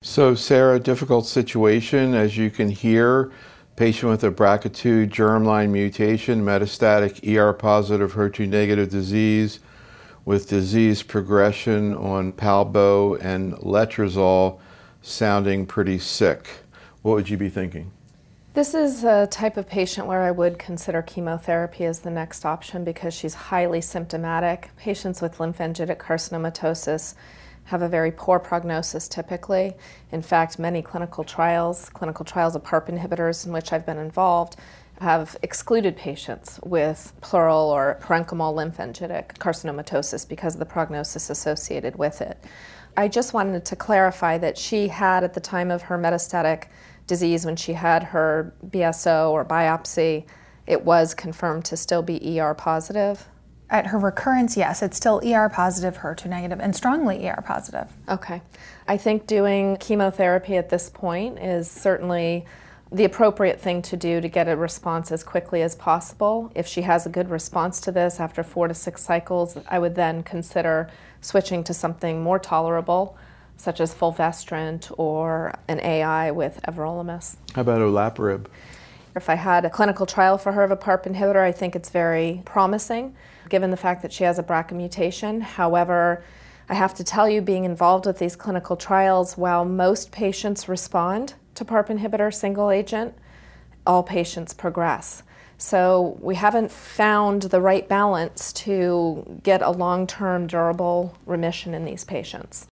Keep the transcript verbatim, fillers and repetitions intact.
So Sarah, difficult situation. As you can hear, patient with a B R C A two germline mutation, metastatic E R positive H E R two negative disease with disease progression on Palbo and letrozole, sounding pretty sick. What would you be thinking? This is a type of patient where I would consider chemotherapy as the next option because she's highly symptomatic. Patients with lymphangitic carcinomatosis have a very poor prognosis typically. In fact, many clinical trials, clinical trials of PARP inhibitors in which I've been involved, have excluded patients with pleural or parenchymal lymphangitic carcinomatosis because of the prognosis associated with it. I just wanted to clarify that she had, at the time of her metastatic disease, when she had her B S O or biopsy, it was confirmed to still be E R positive. At her recurrence, yes, it's still E R positive, H E R two negative, and strongly E R positive. Okay. I think doing chemotherapy at this point is certainly the appropriate thing to do to get a response as quickly as possible. If she has a good response to this after four to six cycles, I would then consider switching to something more tolerable, such as fulvestrant or an A I with everolimus. How about olaparib? If I had a clinical trial for her of a PARP inhibitor, I think it's very promising, given the fact that she has a B R C A mutation. However, I have to tell you, being involved with these clinical trials, while most patients respond to PARP inhibitor single agent, all patients progress. So we haven't found the right balance to get a long-term durable remission in these patients.